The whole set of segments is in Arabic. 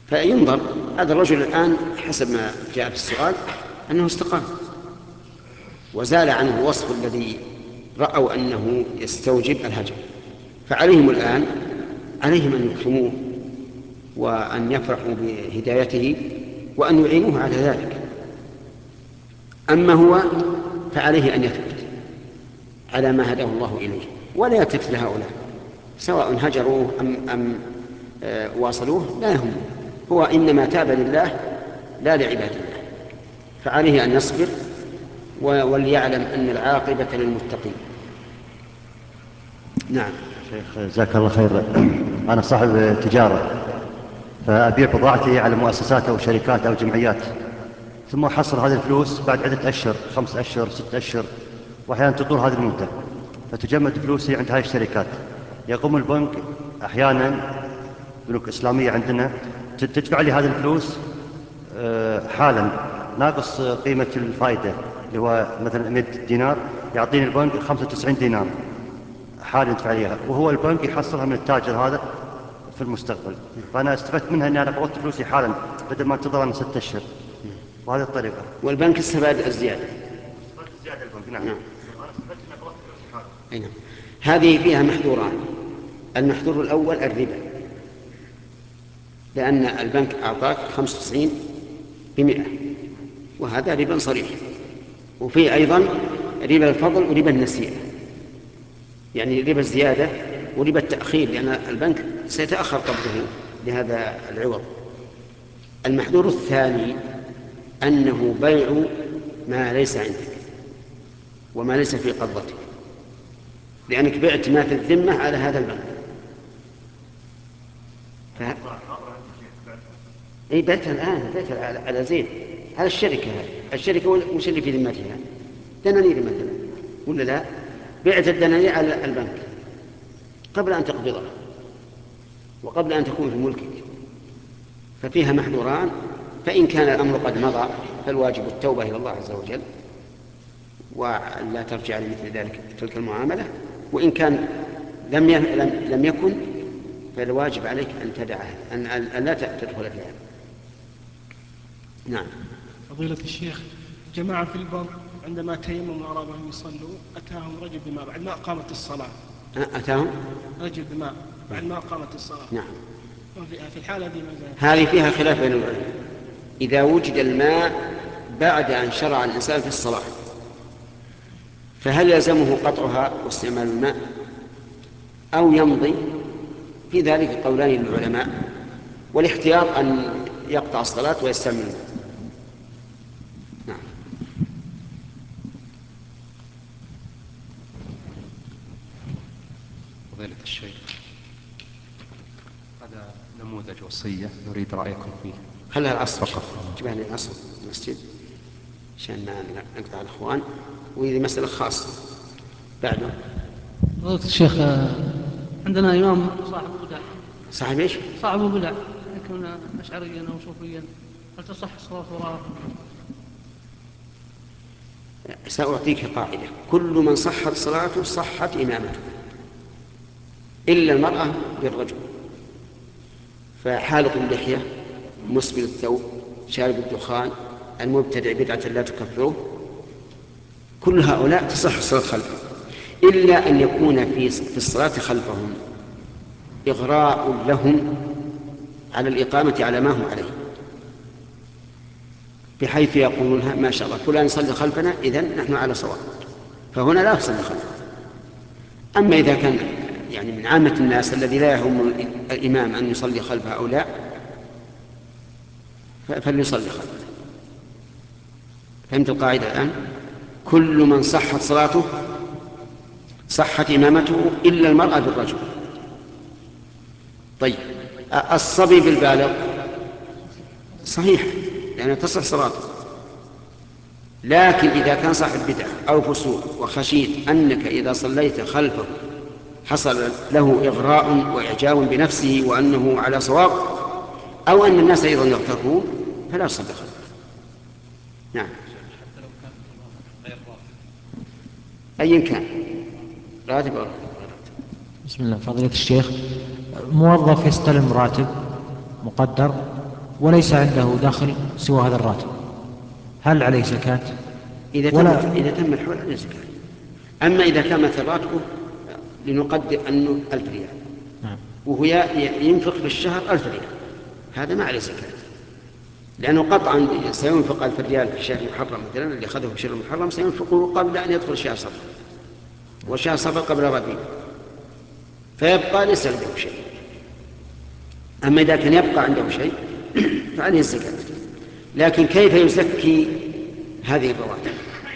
فينظر هذا الرجل الآن حسب ما جاء في السؤال أنه استقام وزال عنه الوصف الذي رأوا أنه يستوجب الهجر، فعليهم الآن أن يكرموه وأن يفرحوا بهدايته وأن يعينوه على ذلك. أما هو فعليه أن يثبت على ما هداه الله إليه ولا يلتفت لهؤلاء سواء هجروه أم واصلوه، لا يهم، هو إنما تاب لله لا لعباد الله، فعليه أن يصبر وليعلم أن العاقبة للمتقين. نعم. شيخ جزاك الله خير، أنا صاحب تجارة فأبيع بضاعتي على مؤسسات أو شركات أو جمعيات، ثم أحصل هذه الفلوس بعد عدة أشهر، 5 أشهر 6 أشهر، وأحيانا تطول هذه المدة، فتجمد فلوسي عند هذه الشركات. يقوم البنك أحيانا، بنوك إسلامية عندنا، تدفع لي هذه الفلوس حالا ناقص قيمة الفائدة، اللي هو مثلا 100 دينار يعطيني البنك 95 دينار حالا يدفع ليها، وهو البنك يحصلها من التاجر هذا في المستقبل. فأنا استفدت منها أني أنا قبضت فلوسي حالا بدل ما انتظر أنا 6 أشهر، وهذه الطريقة. والبنك استفاد الزيادة. الزيادة البنك، نعم. نعم. وأنا استفدت أني قبضت فلوسي حالا. أي نعم. هذه فيها محذوران. المحذور الأول الربا، لأن البنك أعطاك 95 ب100، وهذا ربا صريح. وفيه أيضا ربا الفضل وربا النسيئة، يعني ربا الزيادة وربا التأخير، لأن البنك سيتأخر قبضه لهذا العوض. المحذور الثاني أنه بيع ما ليس عندك وما ليس في قبضتك، لأنك بعت ما في الذمة على هذا البنك. أي بعتها الآن، بعتها على زين، على الشركة. الشركة وش اللي في ذمتها؟ دنانير مثلا، ولا لا؟ بعت الدنانير على البنك قبل أن تقبضها وقبل أن تكون في ملكك، ففيها محذوران. فإن كان الأمر قد مضى فالواجب التوبة إلى الله عز وجل ولا ترجع لمثل ذلك تلك المعاملة، وإن كان لم يكن فالواجب عليك أن تدعها، أن لا تدخل فيها. نعم. فضيلة الشيخ، جماعة في البر عندما تيمموا وأرادوا أن يصلوا أتاهم رجل بماء بعد ما قامت الصلاة. أتاهم رجل بماء بعد ما قامت الصلاة. نعم. في الحالة دي هذه فيها خلاف بين العلماء. إذا وجد الماء بعد أن شرع الإنسان في الصلاة فهل يلزمه قطعها واستعمال الماء أو يمضي؟ في ذلك قولان للعلماء، والاحتياط أن يقطع الصلاة ويستعمل الماء. نعم. فضيلة الشيخ، هذا نموذج وصية نريد رأيكم فيه. خلها العصر فقط، جبها لي العصر المسجد عشان ما نقطع الإخوان، وهذه مسألة خاصة بعده. فضيلة الشيخ، عندنا إمام صاحب بدع. صاحب إيش؟ صاحب بدع، يكون أشعريا أو صوفيا، هل تصح الصلاة وراءه؟ سأعطيك قاعدة: كل من صحت صلاته صحت إمامته إلا المرأة بالرجل. فحالق اللحية، مسبل الثوب، شارب الدخان، المبتدع بدعة لا تكفره، كل هؤلاء تصح الصلاة خلفهم، إلا أن يكون في الصلاة خلفهم إغراء لهم على الإقامة على ما هم عليه، بحيث يقولون ما شاء الله فلان يصلي خلفنا إذن نحن على صواب، فهنا لا يصلي خلفه. أما إذا كان يعني من عامة الناس الذي لا يهم الإمام أن يصلي خلفه أو لا فليصلي خلفه. فهمت القاعدة الآن؟ كل من صحت صلاته صحت إمامته إلا المرأة بالرجل. طيب، الصبي بالبالغ صحيح لأنه تصح صلاته، لكن إذا كان صاحب بدعة أو فسوق وخشيت أنك إذا صليت خلفه حصل له إغراء وإعجاب بنفسه وأنه على صواب، أو أن الناس أيضا يغترون، فلا يصلي خلفه. نعم. أي كان راتب أو راتب. بسم الله. فضيلة الشيخ، موظف يستلم راتب مقدر وليس عنده دخل سوى هذا الراتب، هل عليه زكاة؟ إذا تم الحول عليه زكاة. أما إذا كان مثل راتبه لنقدر أنه 1000 ريال وهو ينفق في الشهر 1000 ريال، هذا ما عليه زكاة، لأنه قطعا سينفق 1000 ريال في شهر محرم مثلا، اللي أخذه في شهر محرم سينفقه قبل أن يدخل شهر صفر، وشهر صفر قبل ربيع، فيبقى ليس عنده شيء. أما إذا كان يبقى عنده شيء فعليه الزكاة. لكن كيف يزكي هذه الرواتب؟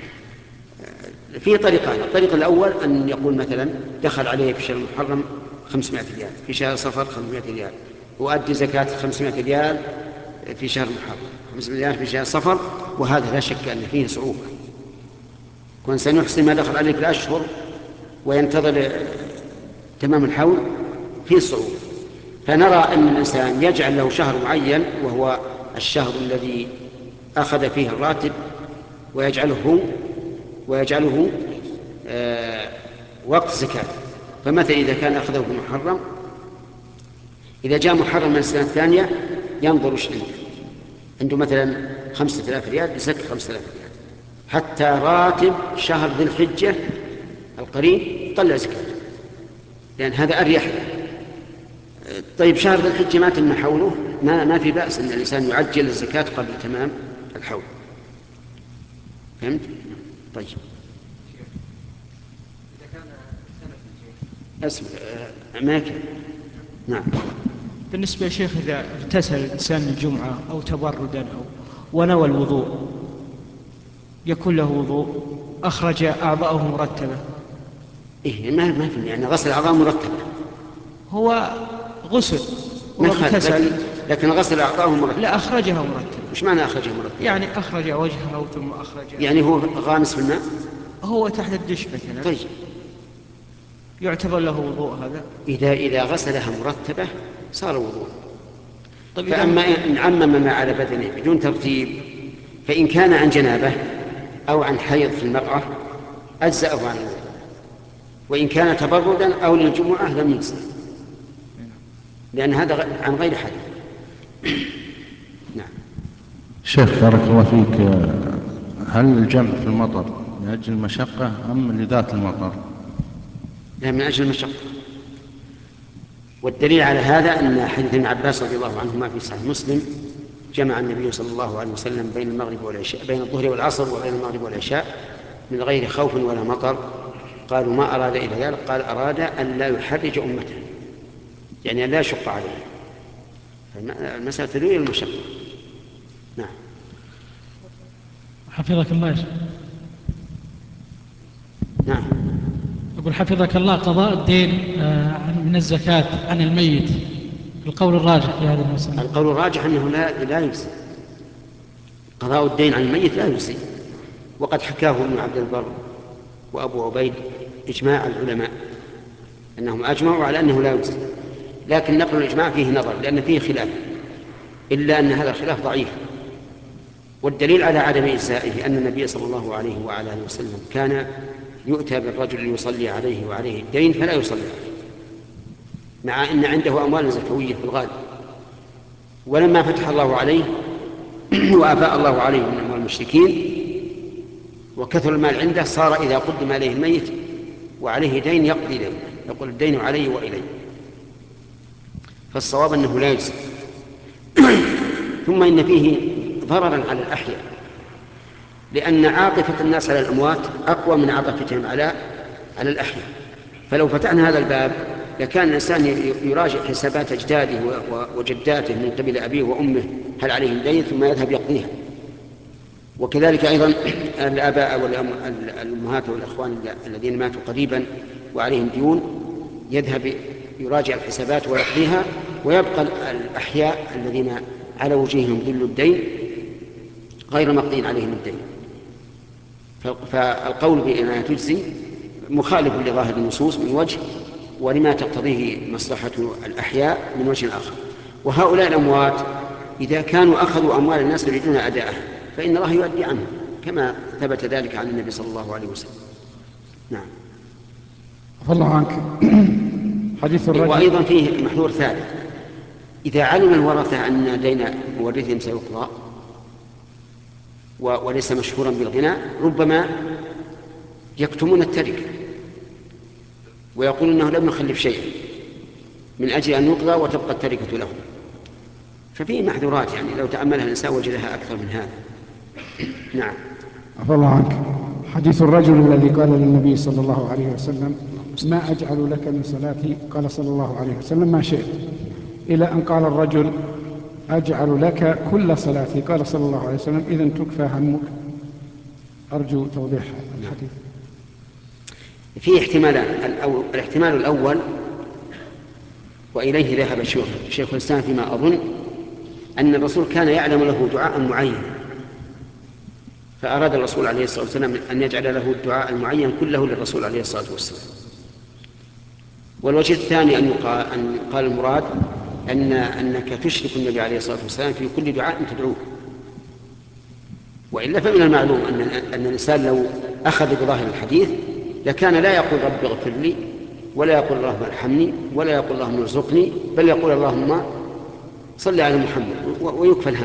في طريقان. الطريق الأول أن يقول مثلا دخل عليه في شهر محرم 500 ريال، في شهر صفر 500 ريال، وأدي زكاة 500 ريال في شهر محرم، 500 ريال في شهر صفر، وهذا لا شك أن فيه صعوبة. كون سنحسن ما دخل عليه في الأشهر وينتظر تمام الحول فيه صعوبة. فنرى أن الإنسان يجعل له شهر معين وهو الشهر الذي أخذ فيه الراتب، ويجعله وقت زكاة. فمثلا إذا كان أخذه في محرم، إذا جاء محرم من السنة الثانية ينظر وش عنده مثلا 5000 ريال يزكي 5000 ريال حتى راتب شهر ذي الحجة القريب طلع زكاة، لأن هذا أريح له. طيب شهر ذي الحجة ما تم حوله، ما في بأس أن الإنسان يعجل الزكاة قبل تمام الحول. فهمت؟ طيب اسمع أماكن. نعم. بالنسبة يا شيخ، إذا اغتسل الإنسان الجمعة أو تبردا ونوى الوضوء، يكون له وضوء، أخرج أعضاءه مرتبة. إيه ما في يعني غسل الأعضاء مرتبة، هو غسل واغتسل، لكن غسل أعضاءه مرتبة. لا، أخرجها مرتبة. وش معنى أخرجها مرتبة؟ يعني أخرج وجهه ثم أخرج، يعني هو غامس في الماء، هو تحت الدش مثلا. طيب يعتبر له وضوء هذا؟ إذا غسلها مرتبة صار وضوء. طيب فأما إن عمم ما على بدنه بدون ترتيب، فإن كان عن جنابه أو عن حيض في المرأة أجزأه عن الوضوء، وإن كان تبردا أو للجمعة لم يجزئ، لأن هذا عن غير حدث. نعم. شيخ بارك الله فيك، هل الجمع في المطر من أجل المشقة أم لذات المطر؟ لا، من أجل المشقة. والدليل على هذا أن حديث ابن عباس رضي الله عنهما في صحيح مسلم، جمع النبي صلى الله عليه وسلم بين المغرب والعشاء، بين الظهر والعصر وبين المغرب والعشاء من غير خوف ولا مطر. قالوا ما أراد إلى ذلك؟ قال أراد أن لا يحرج أمته، يعني أن لا يشق عليه. فالمسألة تدل إلى المشقة. نعم. حفظك الله يا شيخ. نعم. أقول حفظك الله، قضاء الدين من الزكاة عن الميت، القول الراجح في هذه المسألة. القول الراجح أنه لا يجزي قضاء الدين عن الميت، لا يجزي. وقد حكاه ابن عبد البر وأبو عبيد إجماع العلماء أنهم أجمعوا على أنه لا يجزي، لكن نقل الإجماع فيه نظر لأن فيه خلاف، إلا أن هذا الخلاف ضعيف. والدليل على عدم إجزائه أن النبي صلى الله عليه وعلى آله وسلم كان يؤتى بالرجل ليصلي عليه وعليه الدين فلا يصلي عليه، مع أن عنده أموال زكوية في الغالب. ولما فتح الله عليه وأفاء الله عليه من أموال المشركين وكثر المال عنده، صار إذا قدم عليه الميت وعليه دين يقضي دينه، يقول الدين علي وإلي. فالصواب أنه لا يجزي. ثم إن فيه ضررا على الأحياء، لأن عاطفة الناس على الأموات أقوى من عاطفتهم على الأحياء. فلو فتحنا هذا الباب لكان الإنسان يراجع حسابات أجداده وجداته من قبل أبيه وأمه هل عليهم دين، ثم يذهب يقضيها. وكذلك أيضا الآباء والأمهات والأخوان الذين ماتوا قريبا وعليهم ديون، يذهب يراجع الحسابات ويقضيها، ويبقى الأحياء الذين على وجوههم ذل الدين غير مقضين عليهم الدين. فالقول بأنها تجزي مخالف لظاهر النصوص من وجه، ولما تقتضيه مصلحة الأحياء من وجه آخر. وهؤلاء الأموات إذا كانوا أخذوا أموال الناس يريدون أداءها فإن الله يؤدي عنهم، كما ثبت ذلك عن النبي صلى الله عليه وسلم. نعم. عفى الله عنك. حديث الرجل. وأيضا فيه محذور ثالث، إذا علم الورثة أن دين مورثهم سيقضى وليس مشهورا بالغنى ربما يكتمون التركة ويقول إنه لم يخلف شيئا من أجل أن يقضى وتبقى التركة له. ففيه محذورات يعني لو تأملها الإنسان وجدها أكثر من هذا. نعم. عفى الله عنك. حديث الرجل الذي قال للنبي صلى الله عليه وسلم ما أجعل لك من صلاتي؟ قال صلى الله عليه وسلم ما شئت، إلى أن قال الرجل أجعل لك كل صلاتي؟ قال صلى الله عليه وسلم إذن تكفى همك. أرجو توضيح الحديث. في احتمالان. الاحتمال الأول وإليه ذهب شيخ الإسلام فيما أظن أن الرسول كان يعلم له دعاء معين، فأراد الرسول عليه الصلاة والسلام أن يجعل له الدعاء المعين كله للرسول عليه الصلاة والسلام. والوجه الثاني أن يقال المراد أنك تشرك النبي عليه الصلاة والسلام في كل دعاء تدعوه. وإلا فمن المعلوم أن الإنسان لو أخذ بظاهر الحديث لكان لا يقول رب اغفر لي ولا يقول اللهم ارحمني ولا يقول اللهم ارزقني، بل يقول اللهم صل على محمد ويكفى الهم.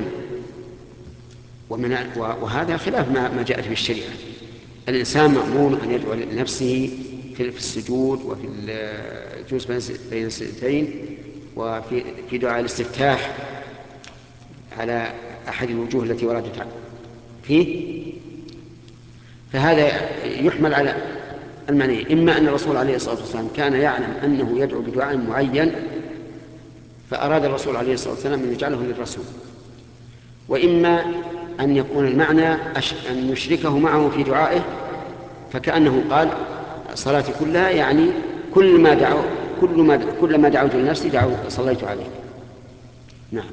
وهذا خلاف ما جاءت في الشريعة. الإنسان مأمور أن يدعو لنفسه في السجود وفي الجلوس بين السجدتين وفي دعاء الاستفتاح على أحد الوجوه التي وردت فيه. فهذا يحمل على المعنى، إما أن الرسول عليه الصلاة والسلام كان يعلم أنه يدعو بدعاء معين فأراد الرسول عليه الصلاة والسلام أن يجعله للرسول، وإما أن يكون المعنى أن يشركه معه في دعائه، فكأنه قال صلاتي كلها يعني كل ما دعوت لنفسي صليت عليه. نعم.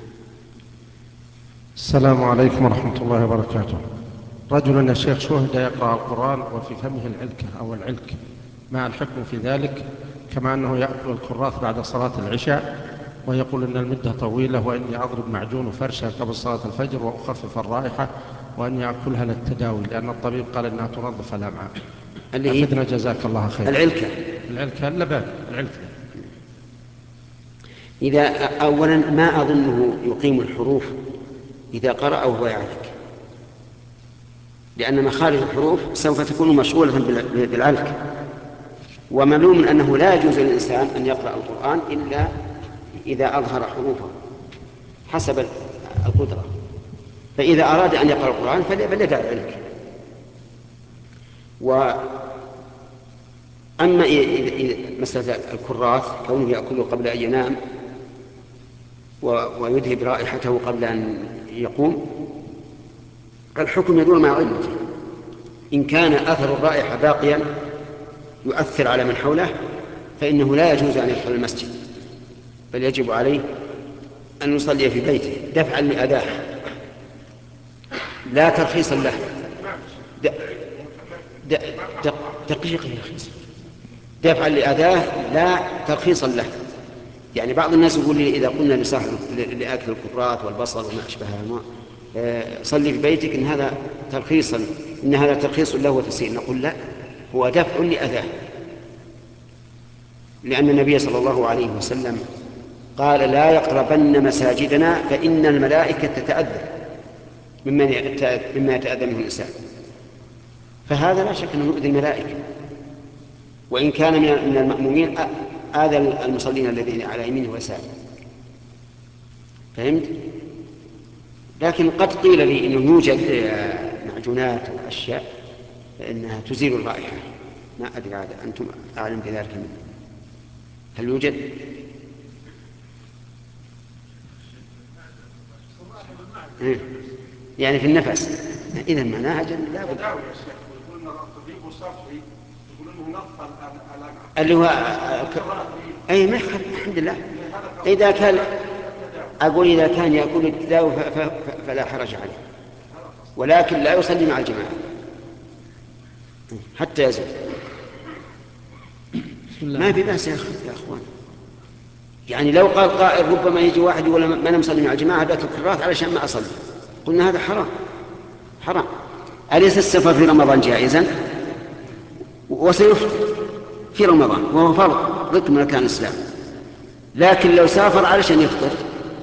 السلام عليكم ورحمة الله وبركاته. رجل يا شيخ شهد يقرأ القرآن وفي فمه العلكة أو العلك، ما الحكم في ذلك؟ كما أنه يأكل الكراث بعد صلاة العشاء ويقول أن المدة طويلة وإني أضرب معجون وفرشة قبل صلاة الفجر وأخفف الرائحة وأني أكلها للتداوي لأن الطبيب قال أنها تنظف الأمعاء. أفدنا جزاك الله خير. العلكة اللبان العلكة. إذا أولا ما أظنه يقيم الحروف إذا قرأ أو هو يعلك، لأن مخارج الحروف سوف تكون مشغولة بالعلك، ومعلوم أنه لا يجوز للإنسان أن يقرأ القرآن إلا إذا أظهر حروفه حسب القدرة. فإذا أراد أن يقرأ القرآن فليدع العلك. أما مسألة الكراث كونه يأكله قبل أن ينام ويذهب رائحته قبل أن يقوم، الحكم يدور مع علته. إن كان أثر الرائحة باقيا يؤثر على من حوله فإنه لا يجوز أن يدخل المسجد، بل يجب عليه أن يصلي في بيته دفعا لأذاه لا ترخيصا له. دقيقة يا أخي. دفعا لأذاه لا ترخيصا له. يعني بعض الناس يقول لي إذا قلنا لصاحب لأكل الكفرات والبصل وما أشبهها صلي في بيتك إن هذا ترخيص له وتسهيل. نقول لا، هو دفع لأذاه، لأن النبي صلى الله عليه وسلم قال لا يقربن مساجدنا فإن الملائكة تتأذى مما يتأذى منه الإنسان. فهذا لا شك أنه يؤذي الملائكة، وإن كان من المأمومين آذى المصلين الذين على يمينه ويساره. فهمت؟ لكن قد قيل لي إنه يوجد معجونات وأشياء إنها تزيل الرائحة، ما أدري هذا، أنتم أعلم بذلك منه. هل يوجد؟ يعني في النفس. إذا معناها لا بد. اللي هو أي محل الحمد لله. إذا كان يأكل التداوي فلا حرج عليه، ولكن لا يصلي مع الجماعة حتى يزول. ما في بأس يا أخوان. يعني لو قال قائل ربما يجي واحد يقول ما أنا مصلي مع الجماعة بأكل الكراث علشان ما أصلي، قلنا هذا حرام. أليس السفر في رمضان جائزا؟ وسيفطر في رمضان وهو فرض ضد من أركان الإسلام، لكن لو سافر علشان يفطر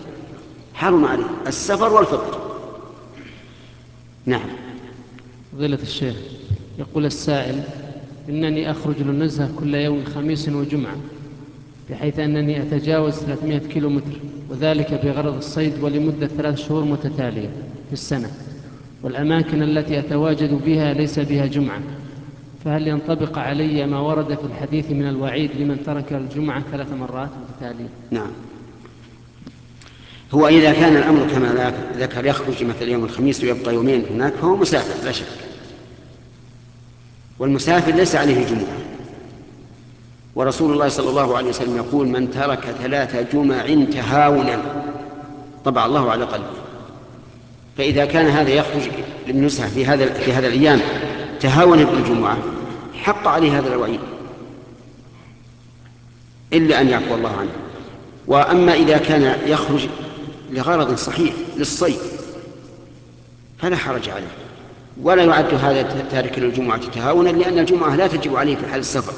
حرم عليه السفر والفطر. نعم. فضيلة الشيخ، يقول السائل: إنني أخرج للنزهة كل يوم خميس وجمعة، بحيث أنني أتجاوز 300 كيلومتر، وذلك بغرض الصيد ولمدة 3 شهور متتالية في السنة، والأماكن التي أتواجد بها ليس بها جمعة، فهل ينطبق علي ما ورد في الحديث من الوعيد لمن ترك الجمعة 3 مرات متتالية؟ نعم. هو إذا كان الأمر كما ذكر يخرج مثل يوم الخميس ويبقى يومين هناك فهو مسافر لا شك، والمسافر ليس عليه جمعة، ورسول الله صلى الله عليه وسلم يقول: من ترك 3 جمع تهاونا طبع الله على قلبه. فإذا كان هذا يخرج للنزهة في هذا الأيام تهاونا بالجمعة حق عليه هذا الوعيد، إلا أن يعفو الله عنه. وأما إذا كان يخرج لغرض صحيح للصيد فلا حرج عليه، ولا يعد هذا تارك للجمعة تهاونا، لأن الجمعة لا تجب عليه في حال السفر.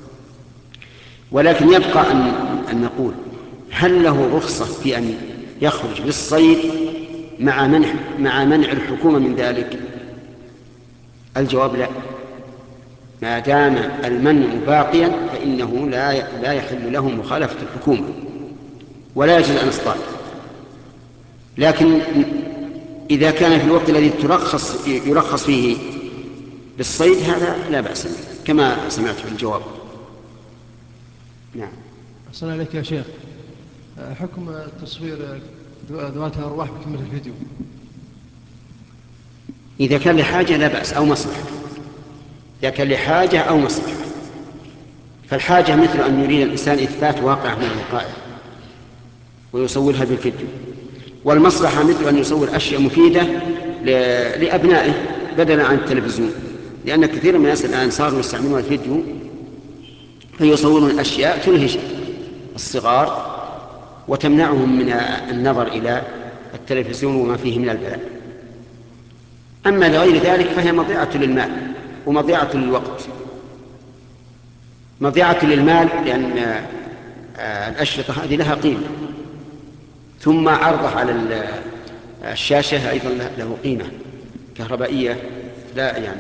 ولكن يبقى أن نقول: هل له رخصة في أن يخرج للصيد مع منع الحكومة من ذلك؟ الجواب لا. ما دام المنع باقيا فإنه لا يحل له مخالفة الحكومة، ولا يجوز أن يصطاد. لكن إذا كان في الوقت الذي يرخص فيه بالصيد هذا لا بأس به، كما سمعت في الجواب. نعم. أحسن عليك يا شيخ، حكم تصوير ذوات الأرواح بكاميرا الفيديو؟ إذا كان لحاجة لا بأس أو مصلحة، إذا كان لحاجة أو مصلحة. فالحاجة مثل أن يريد الإنسان إثبات واقع من الوقائع ويصورها بالفيديو، والمصلحة مثل أن يصور أشياء مفيدة لأبنائه بدلا عن التلفزيون، لأن كثير من الناس الآن صاروا يستعملون الفيديو فيصورون أشياء تلهج الصغار وتمنعهم من النظر إلى التلفزيون وما فيه من البلاء. أما لغير ذلك فهي مضيعة للمال ومضيعة للوقت. مضيعة للمال لأن الأشرطة هذه لها قيمة، ثم عرضها على الشاشة أيضا له قيمة كهربائية، لا يعني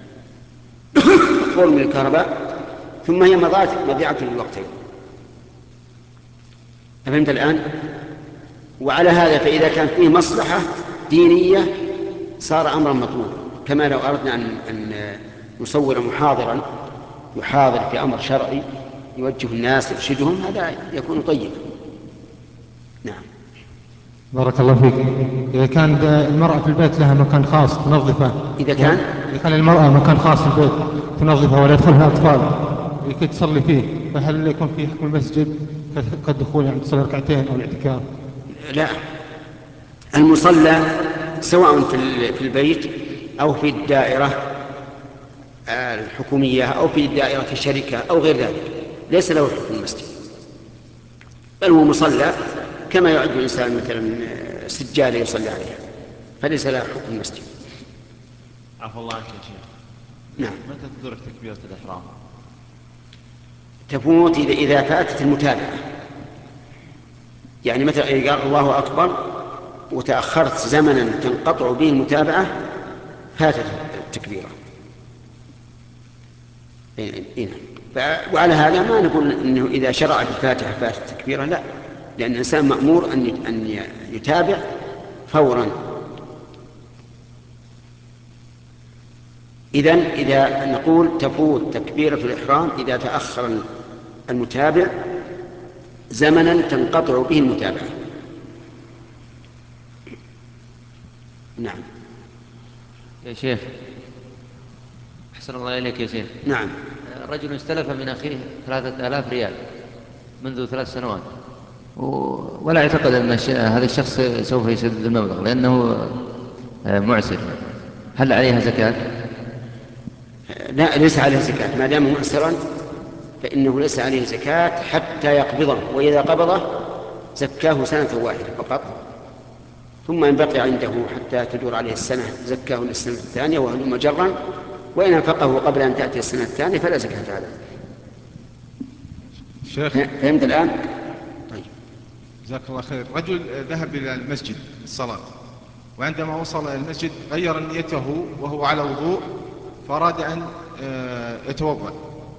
مقول من الكهرباء، ثم هي مضيعة للوقت. أفهمت الآن؟ وعلى هذا فإذا كان فيه مصلحة دينية صار أمرا مطلوبا، كما لو أردنا أن نصور محاضرا يحاضر في أمر شرعي يوجه الناس يرشدهم، هذا يكون طيبا. نعم. بارك الله فيك. إذا كان المرأة في البيت لها مكان خاص تنظفه، إذا كان المرأة مكان خاص في البيت تنظفه ولا يدخلها أطفال لكي تصلي فيه، فهل يكون في حكم المسجد كالدخول يعني تصلي ركعتين أو الاعتكاف؟ لا، المصلى سواء في البيت أو في الدائرة الحكومية أو في دائرة الشركة أو غير ذلك ليس له حكم المسجد، بل هو مصلى كما يعد الإنسان مثلا سجادة يصلي عليها، فليس له حكم المسجد. عفو الله عنك يا شيخ. نعم. متى تدرك تكبيرة الإحرام؟ تفوت إذا فاتت المتابعة، يعني مثلا إذا قال الله أكبر وتأخرت زمنا تنقطع به المتابعة فاتت التكبيرة. وعلى هذا ما نقول إنه إذا شرع في الفاتحة فاتت التكبيرة، لا، لأن الإنسان مأمور أن يتابع فورا. إذا نقول تفوت تكبيرة الإحرام إذا تأخر المتابع زمنا تنقطع به المتابعة. نعم. يا شيخ أحسن الله إليك يا شيخ. نعم. رجل استلف من أخيه 3000 ريال منذ 3 سنوات، ولا يعتقد أن هذا الشخص سوف يسدد المبلغ لأنه معسر، هل عليها زكاة؟ لا، ليس عليه زكاة ما دام معسرا، فإنه ليس عليه زكاة حتى يقبضه، وإذا قبضه زكاه سنة واحدة فقط، ثم إن بقي عنده حتى تدور عليه السنة زكاه للسنة الثانية وهلم جرا، وإن أنفقه قبل أن تأتي السنة الثانية فلا زكاة عليه. شيخ فهمت الآن؟ طيب. جزاك الله خير. رجل ذهب إلى المسجد الصلاة، وعندما وصل إلى المسجد غير نيته وهو على وضوء، فأراد أن يتوضأ.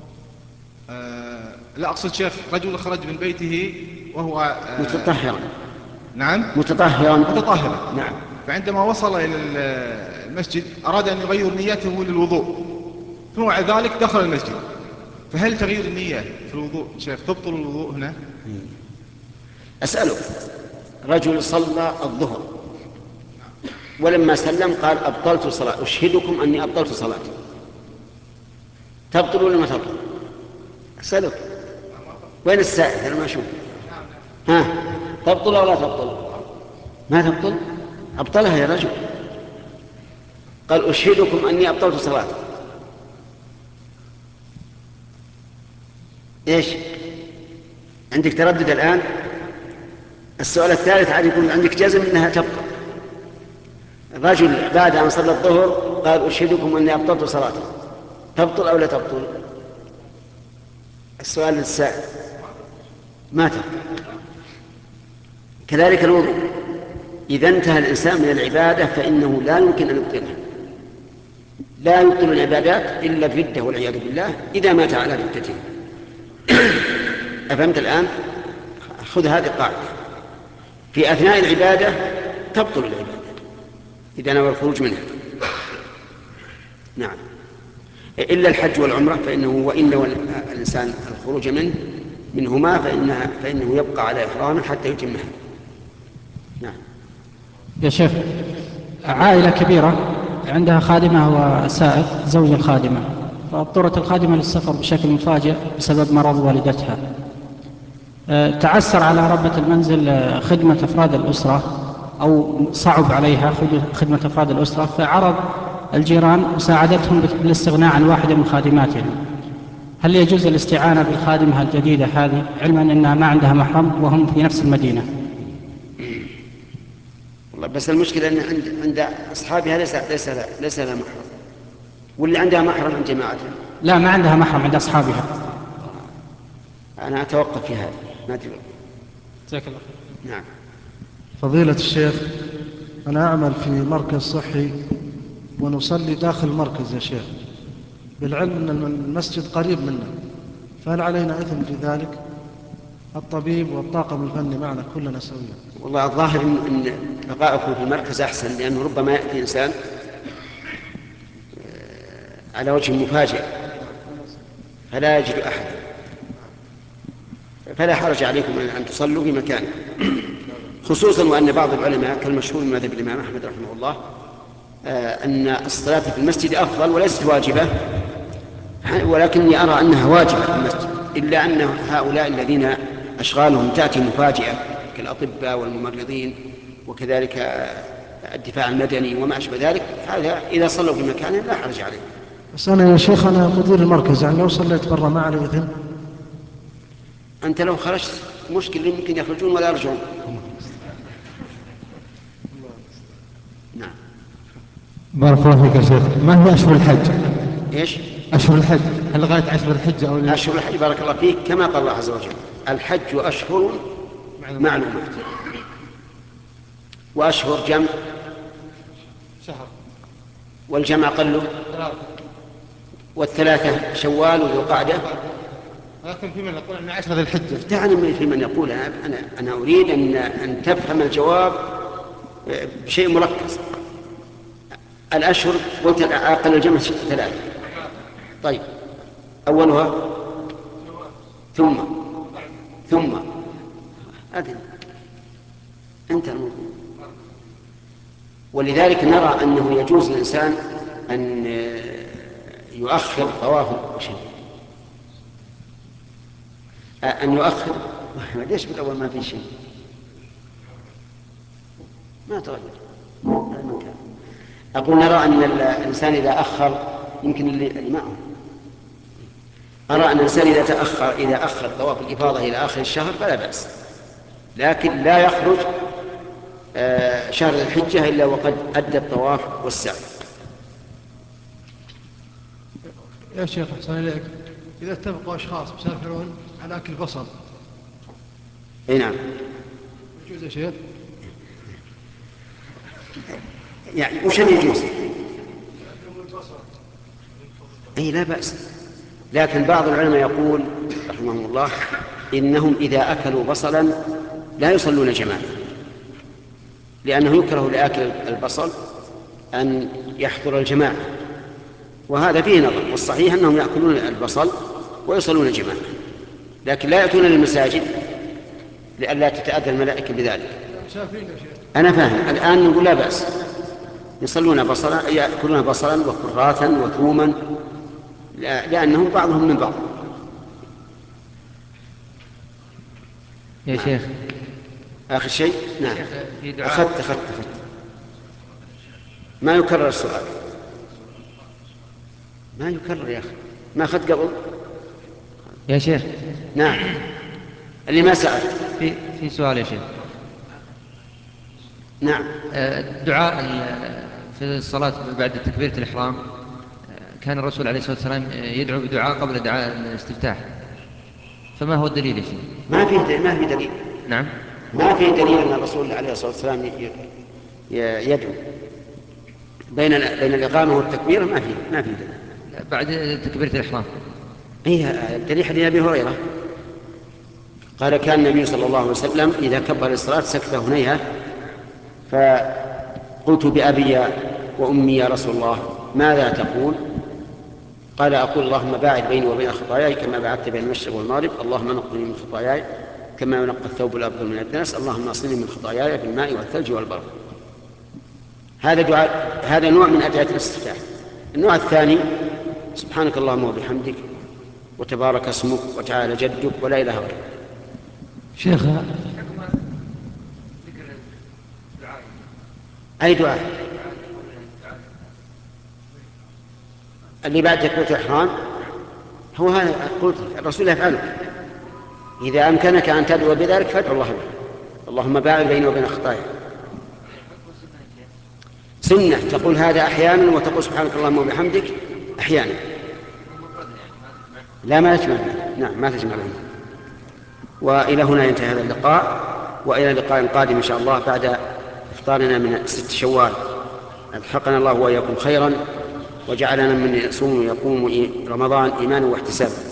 لا أقصد شيخ، رجل خرج من بيته وهو متطهرا. نعم متطهرا. نعم. فعندما وصل إلى المسجد أراد أن يغير نيته للوضوء، ثم بعد ذلك دخل المسجد. فهل تغيير النية في الوضوء شيخ تبطل الوضوء هنا؟ أسألك، رجل صلى الظهر ولما سلم قال أبطلت صلاة، أشهدكم أني أبطلت صلاتي، تبطل ولا ما تبطل؟ أسألك، وين السائل؟ أنا ما أشوف. تبطل ولا تبطل؟ ما تبطل؟ أبطلها يا رجل. قال أشهدكم أني أبطلت صلاتي. إيش عندك تردد الآن؟ السؤال الثالث عاد يكون عندك جزم أنها تبطل. الرجل بعد أن صلى الظهر قال أشهدكم أني أبطلت صلاتي، تبطل أو لا تبطل؟ السؤال السائل ما تبطل. كذلك الوضوء، إذا انتهى الإنسان من العبادة فإنه لا يمكن أن يبطلها. لا يبطل العبادات إلا الردة والعياذ بالله إذا مات على ردته. أفهمت الآن؟ خذ هذه القاعدة، في أثناء العبادة تبطل العبادة إذا نوى الخروج منها. نعم، إلا الحج والعمرة فإنه وإن نوى الإنسان الخروج منهما فإنه يبقى على إحرامه حتى يتمها. نعم. يا شيخ، عائلة كبيرة عندها خادمة وسائق، زوج الخادمة، فاضطرت الخادمة للسفر بشكل مفاجئ بسبب مرض والدتها. تعسر على ربة المنزل خدمة أفراد الأسرة، أو صعب عليها خدمة أفراد الأسرة، فعرض الجيران مساعدتهم بالاستغناء عن واحدة من خادماتهم. هل يجوز الاستعانة بالخادمة الجديدة هذه علما أنها ما عندها محرم وهم في نفس المدينة؟ والله بس المشكلة أن عند أصحابها ليس لها محرم، واللي عندها محرم عند جماعتها. لا، ما عندها محرم عند أصحابها. أنا أتوقف في هذا، ما أدري. جزاك الله خير. نعم. فضيلة الشيخ، أنا أعمل في مركز صحي ونصلي داخل المركز يا شيخ، بالعلم أن المسجد قريب منا، فهل علينا إثم في ذلك؟ الطبيب والطاقم الفني معنا كلنا سويا. والله الظاهر أن بقاؤكم في المركز أحسن، لأنه ربما يأتي إنسان على وجه مفاجئ فلا يجد أحد، فلا حرج عليكم أن تصلوا في مكان، خصوصا وأن بعض العلماء كالمشهور من مذهب الإمام أحمد رحمه الله أن الصلاة في المسجد أفضل وليست واجبة، ولكني أرى أنها واجبة في المسجد، إلا أن هؤلاء الذين أشغالهم تأتي مفاجئة كالأطباء والممرضين وكذلك الدفاع المدني وما أشبه ذلك، هذا إذا صلوا في مكان لا حرج عليه. بس أنا يا شيخ أنا مدير المركز، يعني لو صليت برا ما علي إثم؟ أنت لو خرجت مشكل يمكن يخرجون ولا يرجعون. نعم. بارك الله فيك يا شيخ، ما هو أشهر الحج؟ إيش؟ أشهر الحج، هل لغاية 10 الحج أو لا؟ أشهر الحج بارك الله فيك كما قال الله عز وجل: الحج أشهر معلومات، وأشهر جمع شهر، والجمع قله، والثلاثة شوال وذو قعدة. لكن في من يقول أن 10 ذي الحجة. دعني في من يقول. أنا أريد أن تفهم الجواب بشيء مركز. الأشهر قلت أقل الجمع 3. طيب، أولها ثم أدري أنت الموضوع. ولذلك نرى أنه يجوز للإنسان أن يؤخر طواف الشيء، أن يؤخر. ليش بالأول ما في شيء؟ ما تغير هذا المكان. أقول نرى أن الإنسان إذا أخر، يمكن اللي معه، أرى أن الإنسان إذا أخر طواف الإفاضة إلى آخر الشهر فلا بأس، لكن لا يخرج شهر الحجة إلا وقد أدى الطواف والسعي. يا شيخ أحسن إليك، إذا اتفقوا أشخاص مسافرون على أكل بصل، أي نعم، يجوز يا شيخ؟ يعني وش اللي يجوز؟ أي لا بأس، لكن بعض العلماء يقول رحمهم الله إنهم إذا أكلوا بصلا لا يصلون جماعة، لأنه يكره لآكل البصل أن يحضر الجماعة، وهذا فيه نظر، والصحيح أنهم يأكلون البصل ويصلون جماعة، لكن لا يأتون للمساجد لئلا تتأذى الملائكة بذلك. أنا فاهم، الآن نقول لا بأس، يصلون بصلا، يأكلون بصلا وكراثا وثوما، لأنهم بعضهم من بعض. يا شيخ آخر شيء نعم أخذت ما يكرر السؤال، ما يكرر يا أخي، ما أخذت قبل يا شيخ. نعم اللي ما سأل في سؤال يا شيخ. نعم. الدعاء في الصلاة بعد تكبيرة الإحرام كان الرسول عليه الصلاة والسلام يدعو بدعاء قبل دعاء الاستفتاح، فما هو الدليل يا شيخ؟ ما في دليل. نعم ما في دليل أن الرسول عليه الصلاة والسلام يدعو بين الإقامة والتكبير، ما في دليل بعد تكبيرة الإحرام. الدليل حديث أبي هريرة قال كان النبي صلى الله عليه وسلم إذا كبر الصلاة سكت هنيهة، فقلت بأبي وأمي يا رسول الله ماذا تقول؟ قال أقول اللهم باعد بيني وبين خطاياي كما باعدت بين المشرق والمغرب، اللهم نقني من خطاياي كما ينقى الثوب الأبيض من الدنس، اللهم اغسلني من خطاياي بالماء والثلج والبرد. هذا دعاء، هذا نوع من أدعية الاستفتاح. النوع الثاني سبحانك اللهم وبحمدك وتبارك اسمك وتعالى جدك ولا إله غيرك. شيخ أي دعاء اللي بعد تكبيرة الإحرام هو هذا قلت الرسول يفعله، إذا أمكنك أن تدعو بذلك فادعو الله به، اللهم باعد بيني وبين خطاياي. سنة تقول هذا أحيانا وتقول سبحانك اللهم وبحمدك أحيانا، لا ما تجمع بينهم. نعم ما تجمع بينهم. وإلى هنا ينتهي هذا اللقاء، وإلى لقاء قادم إن شاء الله بعد إفطارنا من 6 شوال. ألحقنا الله وإياكم خيرا وجعلنا من يصوم ويقوم رمضان إيمانا واحتسابا.